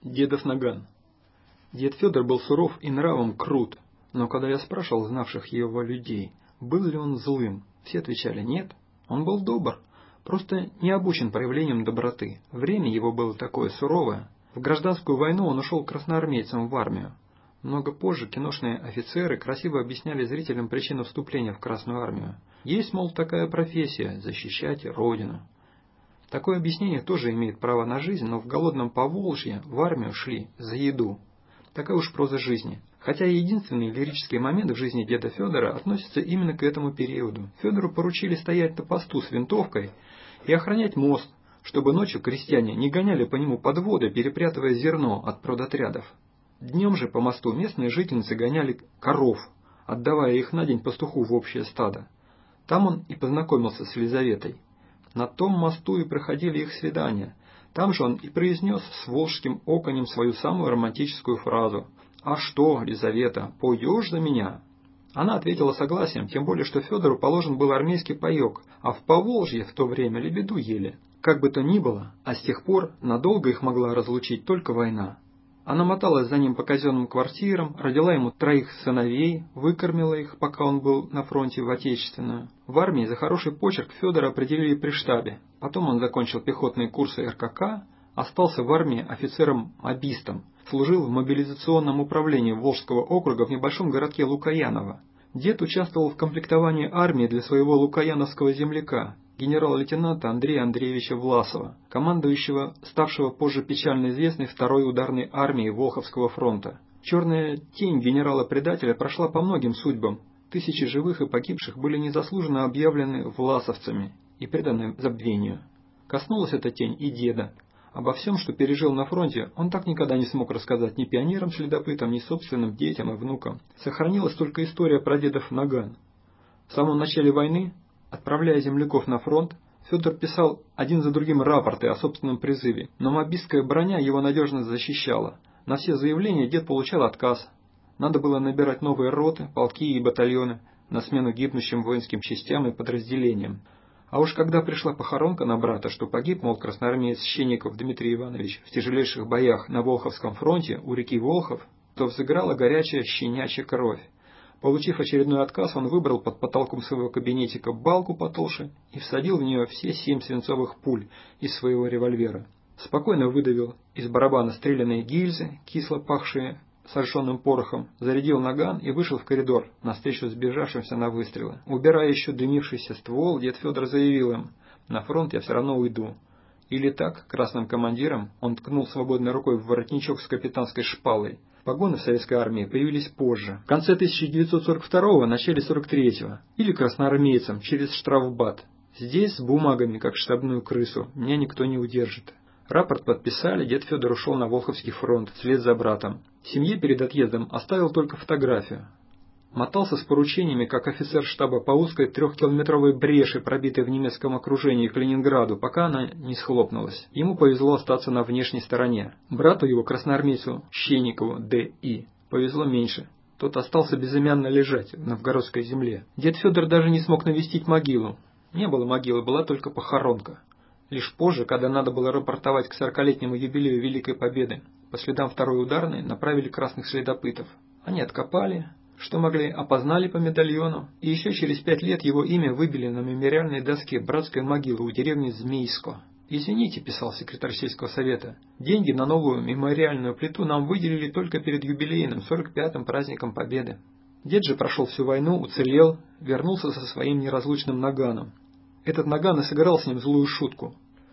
Дедов наган. Дед Федор был суров и нравом крут, но когда я спрашивал знавших его людей, был ли он злым, все отвечали нет, он был добр, просто не обучен проявлением доброты. Время его было такое суровое. В гражданскую войну он ушел красноармейцем в армию. Много позже киношные офицеры красиво объясняли зрителям причину вступления в Красную армию. Есть, мол, такая профессия – защищать Родину. Такое объяснение тоже имеет право на жизнь, но в голодном Поволжье в армию шли за еду. Такая уж проза жизни. Хотя единственный лирический момент в жизни деда Федора относится именно к этому периоду. Федору поручили стоять на посту с винтовкой и охранять мост, чтобы ночью крестьяне не гоняли по нему подводы, перепрятывая зерно от продотрядов. Днем же по мосту местные жительницы гоняли коров, отдавая их на день пастуху в общее стадо. Там он и познакомился с Лизаветой. На том мосту и проходили их свидания. Там же он и произнес с волжским оконем свою самую романтическую фразу: «А что, Лизавета, пойдешь за меня?» Она ответила согласием, тем более, что Федору положен был армейский паек, а в Поволжье в то время лебеду ели. Как бы то ни было, а с тех пор надолго их могла разлучить только война. Она моталась за ним по казенным квартирам, родила ему 3 сыновей, выкормила их, пока он был на фронте в Отечественную. В армии за хороший почерк Федора определили при штабе. Потом он закончил пехотные курсы РКК, остался в армии офицером-мобистом, служил в мобилизационном управлении Волжского округа в небольшом городке Лукаяново. Дед участвовал в комплектовании армии для своего лукаяновского земляка, генерал-лейтенанта Андрея Андреевича Власова, командующего, ставшего позже печально известной 2-й ударной армией Волховского фронта. Черная тень генерала-предателя прошла по многим судьбам. Тысячи живых и погибших были незаслуженно объявлены власовцами и преданы забвению. Коснулась эта тень и деда. Обо всем, что пережил на фронте, он так никогда не смог рассказать ни пионерам-следопытам, ни собственным детям и внукам. Сохранилась только история про дедов наган. В самом начале войны, отправляя земляков на фронт, Федор писал один за другим рапорты о собственном призыве, но мобистская броня его надежно защищала. На все заявления дед получал отказ. Надо было набирать новые роты, полки и батальоны на смену гибнущим воинским частям и подразделениям. А уж когда пришла похоронка на брата, что погиб, мол, красноармеец Щенников Дмитрий Иванович в тяжелейших боях на Волховском фронте у реки Волхов, то взыграла горячая щенячья кровь. Получив очередной отказ, он выбрал под потолком своего кабинетика балку потолще и всадил в нее все 7 свинцовых пуль из своего револьвера. Спокойно выдавил из барабана стрелянные гильзы, кисло пахшие сожженным порохом, зарядил наган и вышел в коридор навстречу сбежавшимся на выстрелы. Убирая еще дымившийся ствол, дед Федор заявил им: «На фронт я все равно уйду». Или так, красным командиром, он ткнул свободной рукой в воротничок с капитанской шпалой. Погоны в советской армии появились позже, в конце 1942-го, начале 43-го, или красноармейцам через штрафбат. Здесь с бумагами, как штабную крысу, меня никто не удержит. Рапорт подписали, дед Федор ушел на Волховский фронт вслед за братом. Семье перед отъездом оставил только фотографию. Мотался с поручениями, как офицер штаба по узкой 3-километровой бреши, пробитой в немецком окружении к Ленинграду, пока она не схлопнулась. Ему повезло остаться на внешней стороне. Брату его, красноармейцу Щенникову Д.И., повезло меньше. Тот остался безымянно лежать в новгородской земле. Дед Федор даже не смог навестить могилу. Не было могилы, была только похоронка. Лишь позже, когда надо было рапортовать к 40-летнему юбилею Великой Победы, по следам 2-й ударной направили красных следопытов. Они откопали, что могли, опознали по медальону, и еще через 5 лет его имя выбили на мемориальной доске братской могилы у деревни Змейско. «Извините», – писал секретарь сельского совета, – «деньги на новую мемориальную плиту нам выделили только перед юбилейным 45-м праздником Победы». Дед же прошел всю войну, уцелел, вернулся со своим неразлучным наганом. Этот наган и сыграл с ним злую шутку.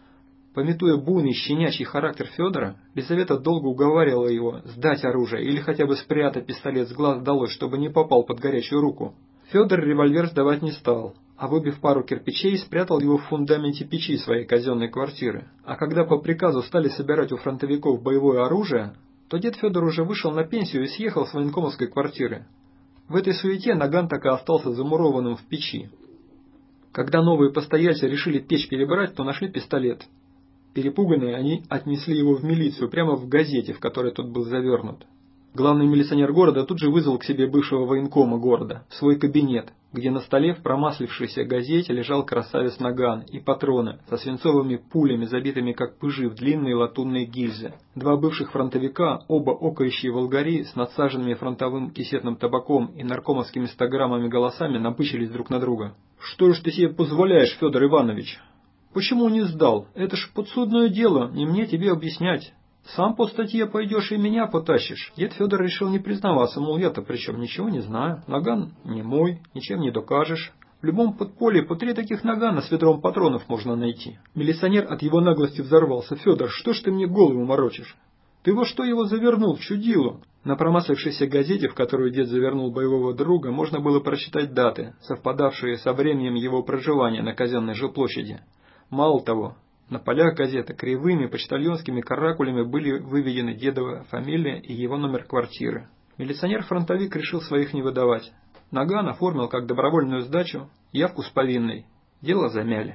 Памятуя буйный щенячий характер Федора, Лизавета долго уговаривала его сдать оружие или хотя бы спрятать пистолет с глаз долой, чтобы не попал под горячую руку. Федор револьвер сдавать не стал, а выбив пару кирпичей, спрятал его в фундаменте печи своей казенной квартиры. А когда по приказу стали собирать у фронтовиков боевое оружие, то дед Федор уже вышел на пенсию и съехал с военкомовской квартиры. В этой суете наган так и остался замурованным в печи. Когда новые постояльцы решили печь перебрать, то нашли пистолет. Перепуганные, они отнесли его в милицию, прямо в газете, в которой тот был завернут. Главный милиционер города тут же вызвал к себе бывшего военкома города в свой кабинет, где на столе в промаслившейся газете лежал красавец Наган и патроны со свинцовыми пулями, забитыми как пыжи в длинные латунные гильзы. Два бывших фронтовика, оба окающие волгари с надсаженными фронтовым кисетным табаком и наркомовскими 100-граммами голосами, напыщились друг на друга. «Что ж ты себе позволяешь, Федор Иванович? Почему не сдал? Это ж подсудное дело, не мне тебе объяснять. Сам по статье пойдешь и меня потащишь». Дед Федор решил не признаваться, мол, я-то причем ничего не знаю. Наган не мой, ничем не докажешь. В любом подполье по 3 таких нагана с ведром патронов можно найти. Милиционер от его наглости взорвался. «Федор, что ж ты мне голову морочишь? Ты во что его завернул, чудило?» На промаслившейся газете, в которую дед завернул боевого друга, можно было прочитать даты, совпадавшие со временем его проживания на казенной жилплощади. Мало того, на полях газеты кривыми почтальонскими каракулями были выведены дедова фамилия и его номер квартиры. Милиционер-фронтовик решил своих не выдавать. Наган оформил как добровольную сдачу явку с повинной. Дело замяли.